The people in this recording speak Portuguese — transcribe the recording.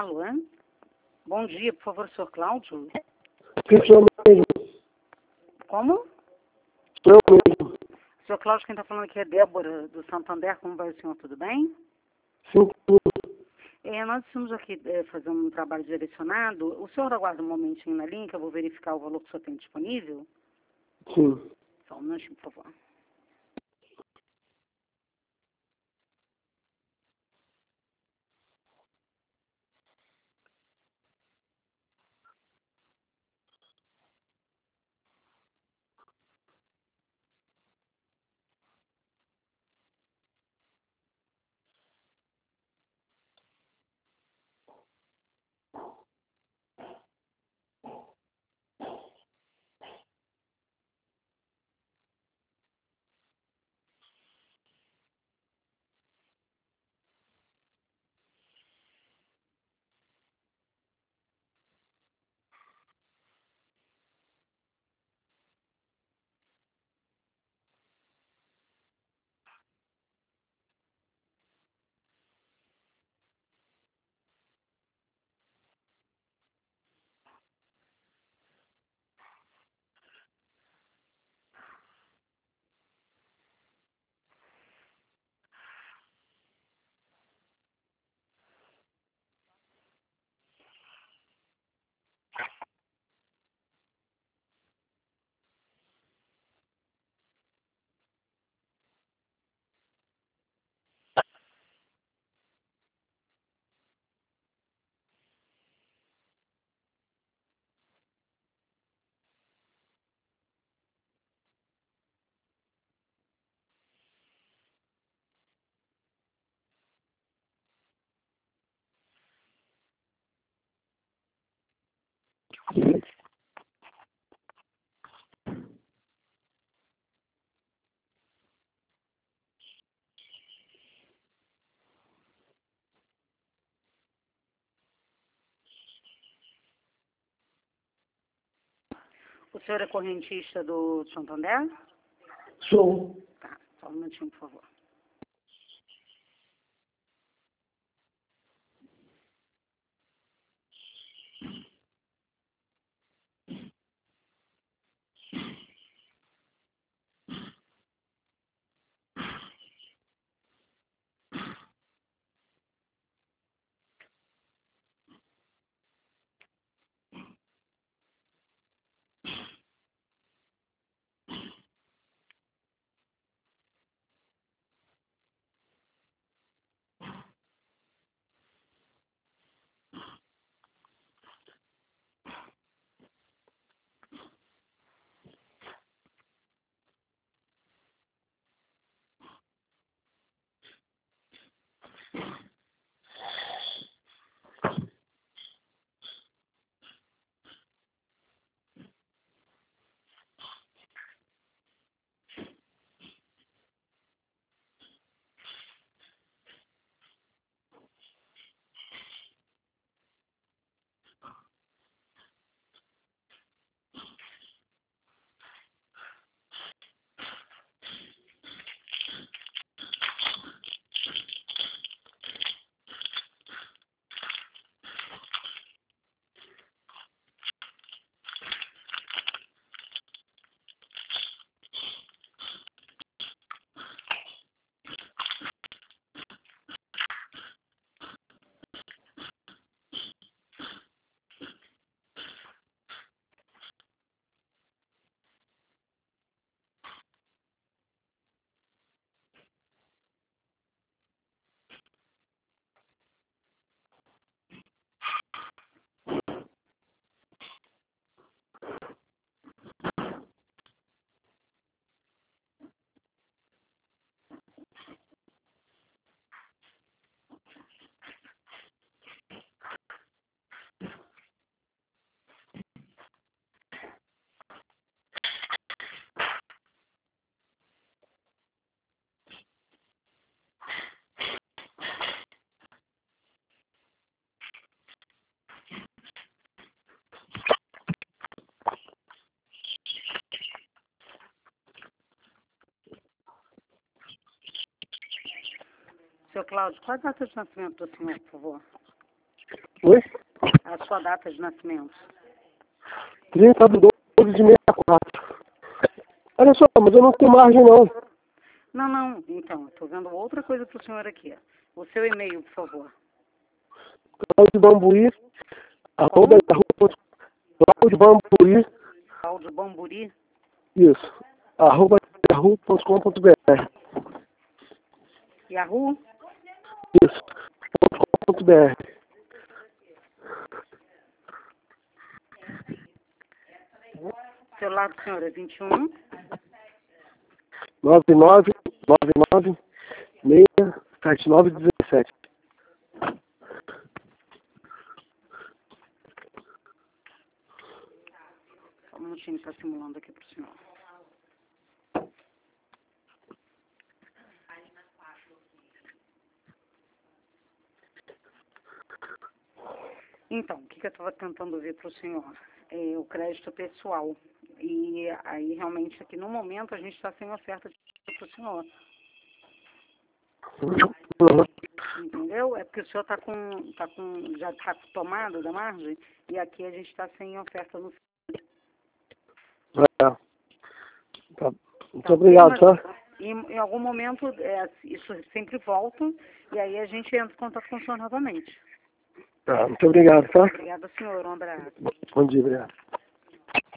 Alô? Bom dia, por favor, senhor Cláudio. Que sou mesmo? Como? Sou mesmo. Senhor Cláudio, quem está falando aqui é Débora, do Santander. Como vai o senhor? Tudo bem? Sim, Nós estamos aqui fazendo um trabalho direcionado. O senhor aguarda um momentinho na linha, que eu vou verificar o valor que o senhor tem disponível? sim. Só um minutinho, por favor. O senhor é correntista do Santander? Sou. Tá, só um minutinho, por favor. Senhor Cláudio, qual é a data de nascimento do senhor, por favor? Oi? A sua data de nascimento. 30/12/64. Olha só, mas eu não tenho margem, não. Não. Então, estou vendo outra coisa para o senhor aqui. O seu e-mail, por favor. Cláudio Bamburi, arroba yahoo. Cláudio Bamburi, Cláudio Bamburi. isso, arroba yahoo.com.br. Yahoo? Isso, .com.br. Celular do senhor é 21 9999-67917. Só um minutinho, está simulando aqui para o senhor. Então, o que eu estava tentando ver para o senhor? É o crédito pessoal. E aí, realmente, aqui no momento, a gente está sem oferta para o senhor. Entendeu? É porque o senhor já está tomado da margem, e aqui a gente está sem oferta no Tá. Muito obrigado, tá? Em algum momento, isso sempre volta, e aí a gente entra em contato com o senhor novamente. Tá, muito obrigado, tá? Obrigada, senhor. Um abraço. Bom dia, obrigado.